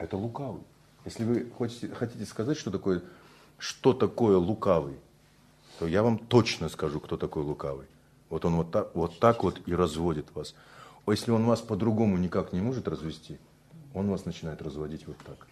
Это лукавый. Если вы хотите сказать, что такое лукавый, то я вам точно скажу, кто такой лукавый. Вот он вот так и разводит вас. А если он вас по-другому никак не может развести, он вас начинает разводить вот так.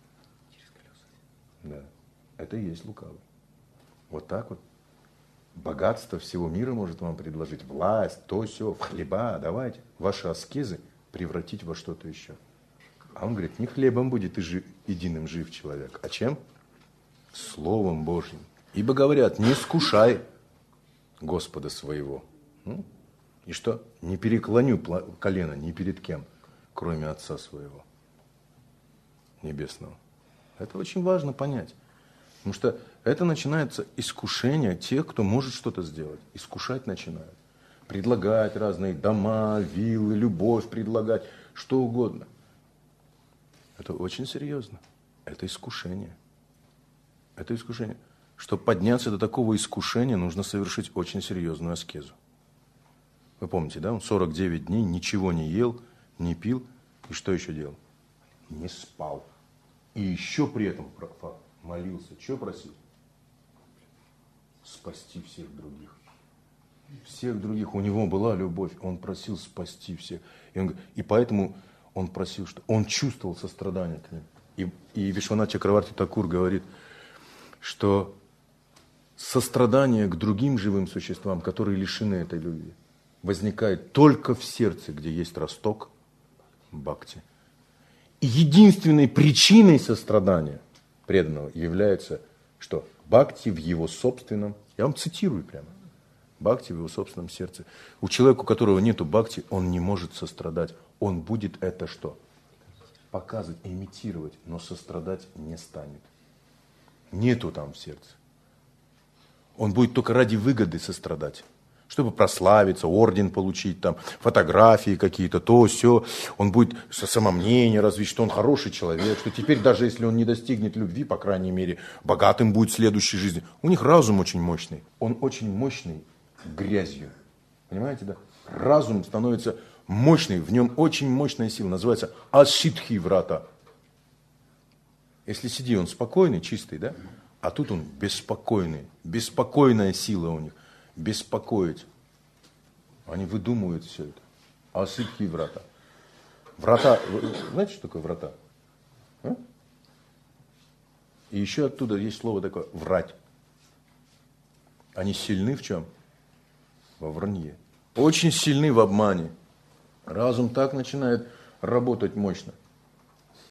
Да, это и есть лукавый. Вот так вот. Богатство всего мира может вам предложить, власть, то, сё, хлеба, давайте. Ваши аскезы превратить во что-то еще. А он говорит, не хлебом будет единым жив человек, а чем? Словом Божьим. Ибо говорят, не искушай Господа своего. И что? Не переклоню колено ни перед кем, кроме Отца своего Небесного. Это очень важно понять. Потому что это начинается искушение тех, кто может что-то сделать. Искушать начинают. Предлагать разные дома, виллы, любовь предлагать, что угодно. Это очень серьезно. Это искушение. Это искушение. Чтобы подняться до такого искушения, нужно совершить очень серьезную аскезу. Вы помните, да? Он 49 дней ничего не ел, не пил. И что еще делал? Не спал. И еще при этом молился. Что просил? Спасти всех других. Всех других. У него была любовь. Он просил спасти всех. И поэтому он просил, что он чувствовал сострадание к ним. И Вишванат Чакраварти Такур говорит, что сострадание к другим живым существам, которые лишены этой любви, возникает только в сердце, где есть росток бхакти. И единственной причиной сострадания преданного является, что бхакти в его собственном, я вам цитирую прямо, бхакти в его собственном сердце. У человека, у которого нету бхакти, он не может сострадать. Он будет это что? Показывать, имитировать, но сострадать не станет. Нету там в сердце. Он будет только ради выгоды сострадать. Чтобы прославиться, орден получить, там, фотографии какие-то, то, сё. Он будет самомнение развить, что он хороший человек, что теперь даже если он не достигнет любви, по крайней мере, богатым будет в следующей жизни. У них разум очень мощный. Он очень мощный грязью. Понимаете, да? Разум становится мощный, в нем очень мощная сила, называется асидхи врата. Если сиди, он спокойный, чистый, да? А тут он беспокойный, беспокойная сила у них. Беспокоить. Они выдумывают все это. Асидхи врата. Врата, знаете, что такое врата? А? И еще оттуда есть слово такое врать. Они сильны в чем? Во вранье. Очень сильны в обмане. Разум так начинает работать мощно.